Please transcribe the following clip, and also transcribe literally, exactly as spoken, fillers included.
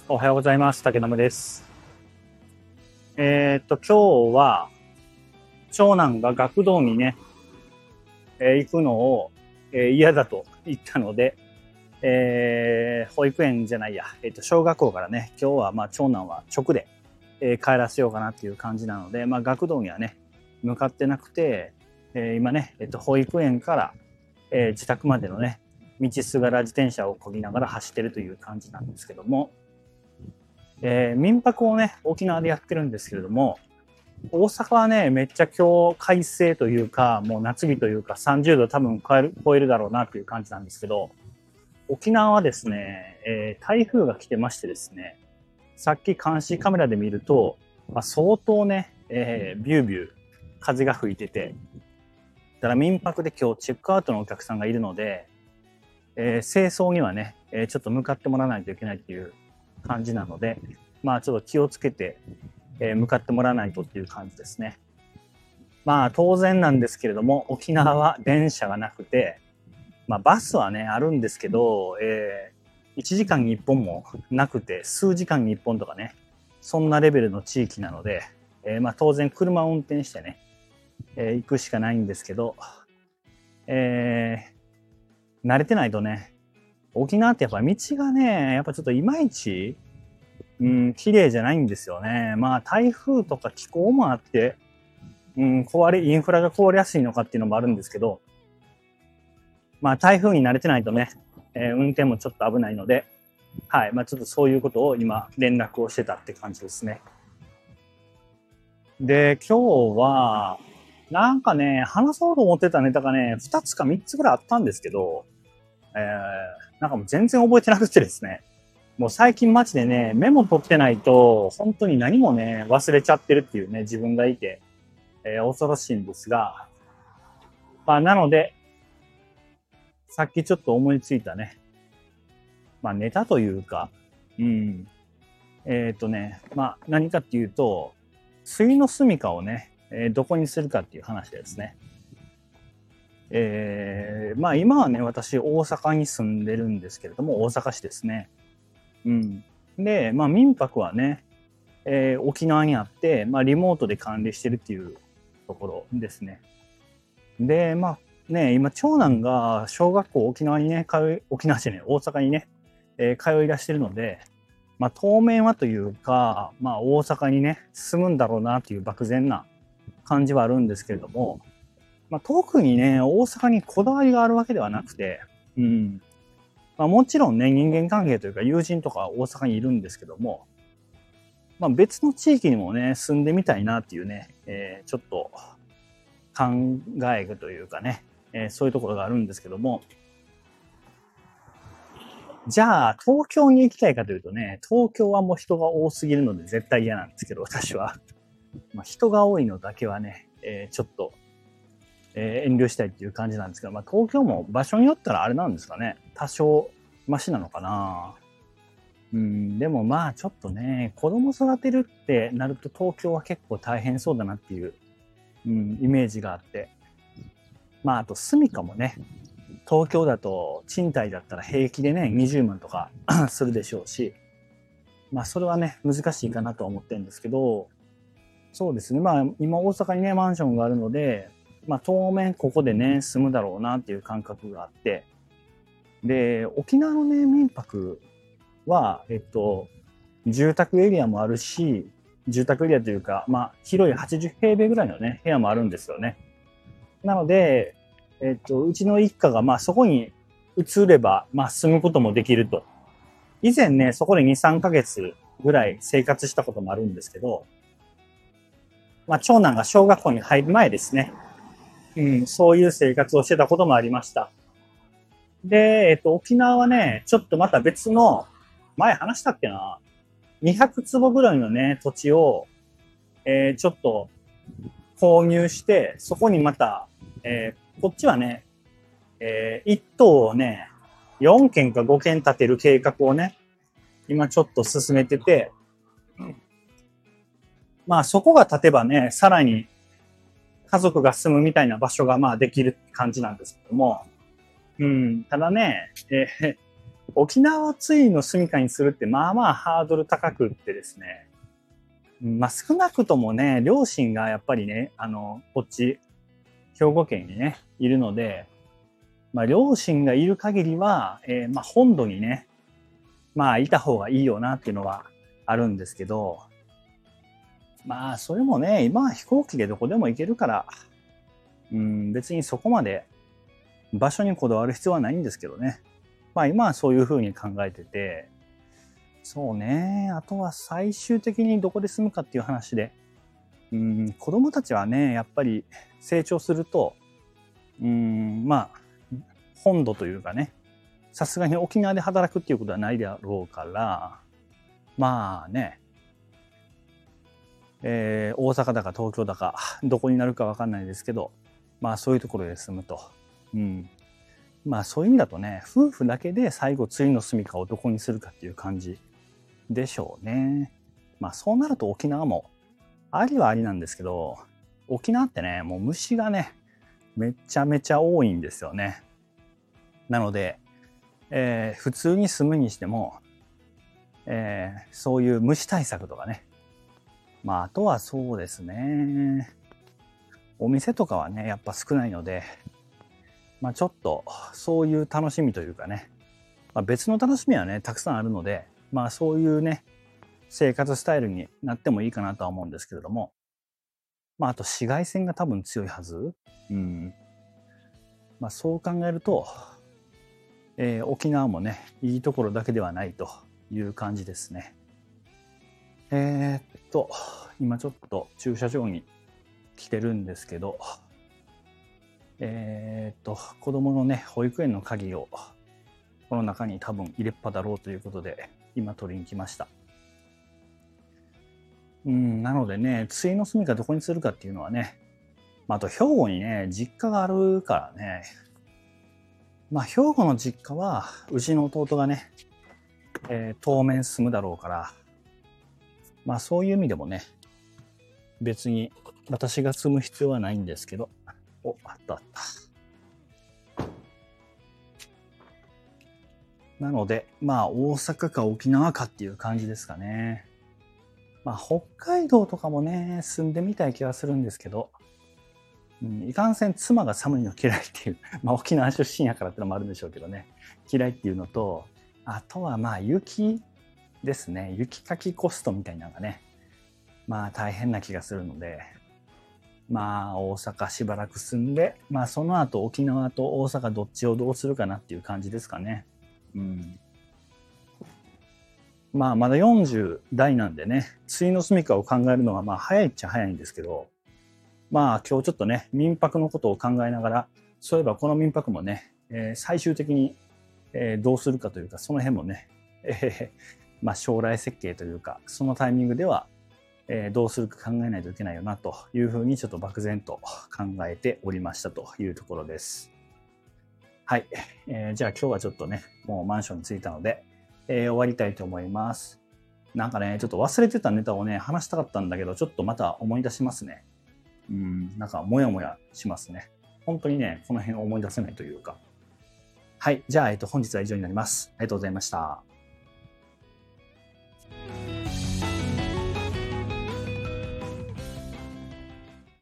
おはようございます。竹野です。えー、っと、今日は、長男が学童にね、えー、行くのを、えー、嫌だと言ったので、えー、保育園じゃないや、えー、っと、小学校からね、今日はまあ長男は直で、えー、帰らせようかなっていう感じなので、まあ学童にはね、向かってなくて、えー、今ね、えー、っと、保育園から、えー、自宅までのね、道すがら自転車を漕ぎながら走ってるという感じなんですけども、えー、民泊をね、沖縄でやってるんですけれども、大阪はね、めっちゃ今日快晴というか、もう夏日というかさんじゅうど多分超える、超えるだろうなという感じなんですけど、沖縄はですね、えー、台風が来てましてですね、さっき監視カメラで見ると、まあ、相当ね、えー、ビュービュー風が吹いてて、だから民泊で今日チェックアウトのお客さんがいるので、えー、清掃にはね、えー、ちょっと向かってもらわないといけないっていう感じなので、まあちょっと気をつけて、えー、向かってもらわないとっていう感じですね。まあ当然なんですけれども、沖縄は電車がなくて、まあバスはね、あるんですけど、えー、いちじかんにいっぽんもなくて、数時間にいっぽんとかね、そんなレベルの地域なので、えー、まあ当然車を運転してね、えー、行くしかないんですけど、えー、慣れてないとね、沖縄ってやっぱ道がね、やっぱちょっといまいち、うん、綺麗じゃないんですよね。まあ台風とか気候もあって、うん、壊れ、インフラが壊れやすいのかっていうのもあるんですけど、まあ台風に慣れてないとね、えー、運転もちょっと危ないので、はい、まあちょっとそういうことを今連絡をしてたって感じですね。で、今日は、なんかね、話そうと思ってたネタがね、ふたつかみっつぐらいあったんですけど、えー、なんかもう全然覚えてなくてですね、もう最近マジでね、メモ取ってないと、本当に何もね、忘れちゃってるっていうね、自分がいて、えー、恐ろしいんですが、まあなので、さっきちょっと思いついたね、まあネタというか、うん、えっ、ー、とね、まあ何かっていうと、水の住処をね、えー、どこにするかっていう話ですね。えー、まあ今はね、私大阪に住んでるんですけれども、大阪市ですね。うん。で、まあ民泊はね、えー、沖縄にあって、まあリモートで管理してるっていうところですね。で、まあね、今長男が小学校沖縄にね、通い、沖縄じゃね、大阪にね、えー、通い出してるので、まあ当面はというか、まあ大阪にね、住むんだろうなっていう漠然な感じはあるんですけれども、まあ特にね、大阪にこだわりがあるわけではなくて、うん。まあもちろんね、人間関係というか友人とか大阪にいるんですけども、まあ別の地域にもね、住んでみたいなっていうね、えー、ちょっと考えというかね、えー、そういうところがあるんですけども、じゃあ東京に行きたいかというとね、東京はもう人が多すぎるので絶対嫌なんですけど、私は。まあ、人が多いのだけはね、えー、ちょっと、えー、遠慮したいっていう感じなんですけど、まあ東京も場所によったらあれなんですかね、多少マシなのかな。うん、でもまあちょっとね、子供育てるってなると東京は結構大変そうだなっていう、うん、イメージがあって。まああと住処もね、東京だと賃貸だったら平気でね、にじゅうまんとかするでしょうし、まあそれはね、難しいかなとは思ってるんですけど、そうですね、まあ今大阪にね、マンションがあるので、まあ当面ここでね、住むだろうなっていう感覚があって、で、沖縄のね、民泊は、えっと、住宅エリアもあるし、住宅エリアというか、まあ、広いはちじゅう平米ぐらいのね、部屋もあるんですよね。なので、えっと、うちの一家が、まあ、そこに移れば、まあ、住むこともできると。以前ね、そこでに、さんかげつぐらい生活したこともあるんですけど、まあ、長男が小学校に入る前ですね。うん、そういう生活をしてたこともありました。で、えっと、沖縄はね、ちょっとまた別の、前話したっけなにひゃくつぼぐらいのね、土地を、えー、ちょっと購入して、そこにまた、えー、こっちはね、えー、いっ棟をね、よんけんかごけん建てる計画をね、今ちょっと進めてて、まあそこが建てばね、さらに家族が住むみたいな場所がまあできる感じなんですけども、うん、ただね、えー、 沖縄をついの住処にするってまあまあハードル高くってですね。まあ少なくともね、両親がやっぱりね、あの、こっち、兵庫県にね、いるので、まあ両親がいる限りは、えー、まあ本土にね、まあいた方がいいよなっていうのはあるんですけど、まあそれもね、今は飛行機でどこでも行けるから、うん、別にそこまで場所にこだわる必要はないんですけどね。まあ今はそういうふうに考えてて、そうね。あとは最終的にどこで住むかっていう話で、うん、子供たちはね、やっぱり成長すると、うん、まあ、本土というかね、さすがに沖縄で働くっていうことはないだろうから、まあね、えー、大阪だか東京だか、どこになるかわかんないですけど、まあそういうところで住むと。うん。まあそういう意味だとね、夫婦だけで最後次の住処をどこにするかっていう感じでしょうね。まあそうなると沖縄もありはありなんですけど、沖縄ってね、もう虫がね、めちゃめちゃ多いんですよね。なので、えー、普通に住むにしても、えー、そういう虫対策とかね。まああとはそうですね。お店とかはね、やっぱ少ないので、まあちょっとそういう楽しみというかね、まあ、別の楽しみはね、たくさんあるので、まあそういうね、生活スタイルになってもいいかなとは思うんですけれども、まああと紫外線が多分強いはず。うん。まあそう考えると、えー、沖縄もね、いいところだけではないという感じですね。えー、っと、今ちょっと駐車場に来てるんですけど、えー、っと、子供のね、保育園の鍵をこの中に多分入れっぱだろうということで、今取りに来ました。うん、なのでね、ついの住みかどこにするかっていうのはね、まあ、あと兵庫にね、実家があるからね、まあ兵庫の実家は、うちの弟がね、えー、当面住むだろうから、まあそういう意味でもね、別に私が住む必要はないんですけど、お、あったあった。なので、まあ大阪か沖縄かっていう感じですかね。まあ北海道とかもね、住んでみたい気はするんですけど、うん、いかんせん妻が寒いの嫌いっていう、まあ沖縄出身やからってのもあるんでしょうけどね、嫌いっていうのと、あとはまあ雪ですね、雪かきコストみたいなのがね、まあ大変な気がするので、まあ大阪しばらく住んで、まあその後沖縄と大阪どっちをどうするかなっていう感じですかね。うん。まあまだよんじゅう代なんでね、次の住処を考えるのはまあ早いっちゃ早いんですけど、まあ今日ちょっとね、民泊のことを考えながら、そういえばこの民泊もね、えー、最終的に、えー、どうするかというか、その辺もね、えー、まあ将来設計というか、そのタイミングでは、えー、どうするか考えないといけないよなというふうにちょっと漠然と考えておりましたというところです。はい。えー、じゃあ今日はちょっとね、もうマンションに着いたので、えー、終わりたいと思います。なんかね、ちょっと忘れてたネタをね、話したかったんだけど、ちょっとまた思い出しますね。うん、なんかモヤモヤしますね。本当にね、この辺思い出せないというか。はい。じゃあ、えっと、本日は以上になります。ありがとうございました。